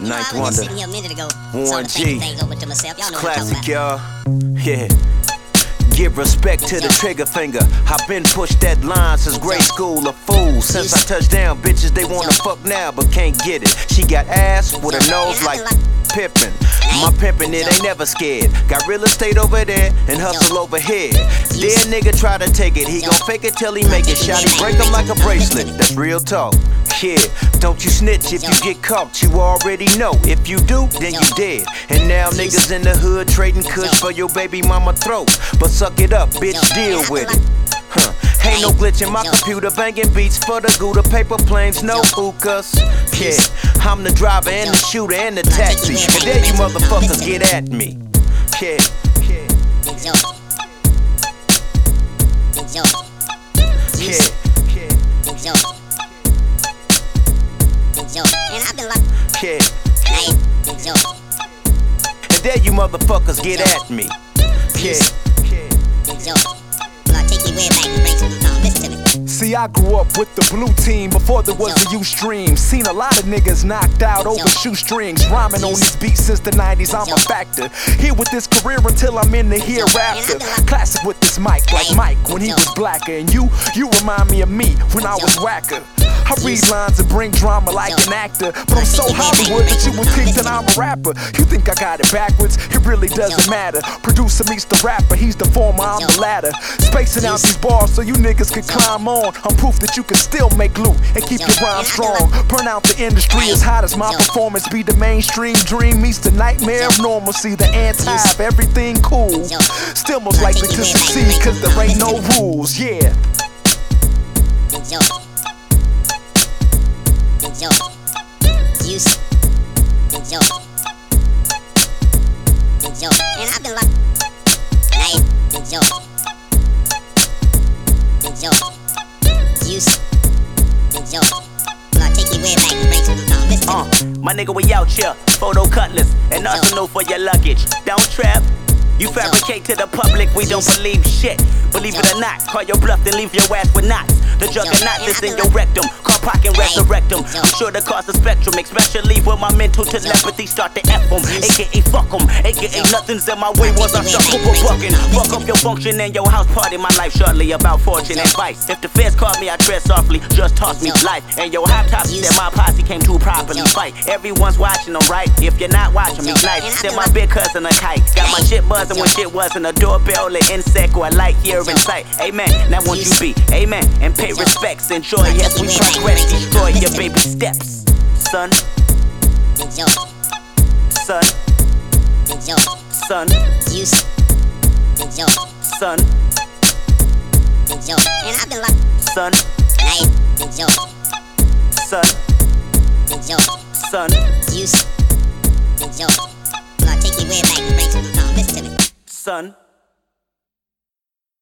Ninth Wonder, Warren G, classic, y'all. Yeah. Give respect to the trigger finger. I've been pushed that line since grade school. A fool since I touched down. Bitches they wanna fuck now but can't get it. She got ass with a nose like pimpin'. My pimpin' it ain't never scared. Got real estate over there and hustle over here. Dead nigga try to take it. He gon' fake it till he make it. Shawty break him like a bracelet. That's real talk. Yeah, don't you snitch if you get caught, you already know. If you do, then you dead. And now niggas in the hood trading kush for your baby mama throat. But suck it up, bitch, deal with it. Ain't no glitch in my computer, banging beats for the Gouda, paper planes, no hookahs. Yeah, I'm the driver and the shooter and the taxi. And there you motherfuckers get at me. Yeah, and there you motherfuckers get at me. See, I grew up with the blue team before there was a Ustream. Seen a lot of niggas knocked out over shoestrings. Rhyming on these beats since the 90s, I'm a factor. Here with this career until I'm in the hereafter. Classic with this mic, like Mike when he was blacker. And you remind me of me when I was whacker. I read lines and bring drama like an actor, but I'm so Hollywood that you would think that I'm a rapper. You think I got it backwards? It really doesn't matter. Producer meets the rapper, he's the former, I'm the latter. Spacing out these bars so you niggas can climb on. I'm proof that you can still make loot and keep your rhyme strong. Burn out the industry as hot as my performance. Be the mainstream dream meets the nightmare of normalcy. The anti of everything cool. Still most likely to succeed cause there ain't no rules, yeah. And I've been like, my nigga, we out here, photo cutlass and arsenal for your luggage. Don't trap. You fabricate to the public, we don't believe shit. Believe it or not, call your bluff, then leave your ass with knots. The juggernaut is in your rectum, car park and resurrect them. I'm sure the cause a spectrum, especially when my mental telepathy start to F them. AKA fuck them, AKA nothing's in my way once I start bucking. Fuck up your function and your house party, my life shortly about fortune and vice. If the feds caught me, I tread softly, just toss me life. And your hot top said my posse came to properly fight. Everyone's watching them, right? If you're not watching me, nice. Send my big cousin a kite. Got my shit buzzing when shit wasn't a doorbell, an insect, or a light here in sight. Amen. Now won't you be? Amen. And pay respects. Enjoy as we progress. Destroy your baby steps. Son. Son. Son. Son. and I've been like, Son. Son. Use. Yo. I'll take you way back and bring some. Listen to me. Son.